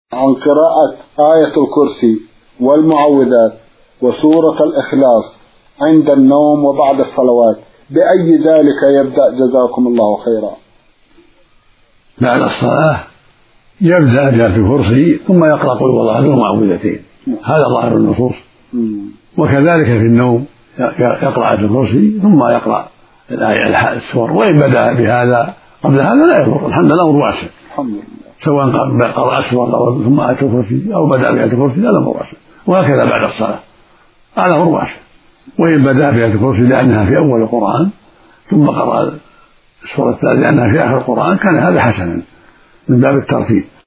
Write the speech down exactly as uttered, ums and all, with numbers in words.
عن قراءة آية الكرسي والمعوذات وسورة الإخلاص عند النوم وبعد الصلوات، بأي ذلك يبدأ جزاكم الله خيرا؟ بعد الصلاة يبدأ بآية الكرسي ثم يقرأ قل هو الله والمعوذتين، هذا ظاهر النصوص. وكذلك في النوم يقرأ آية الكرسي ثم يقرأ الآية السور، وإن بدأ بهذا قبل هذا لا يضر، الحمد لله أمر واسع، سواء قرأ السور ثم آية الكرسي أو بدأ بآية الكرسي هذا أمر واسع، وهكذا بعد الصلاة هذا أمر واسع. وإن بدأ بآية الكرسي لأنها في أول القرآن ثم قرأ السورة الثالثة لأنها في آخر القرآن كان هذا حسنا من باب الترتيب.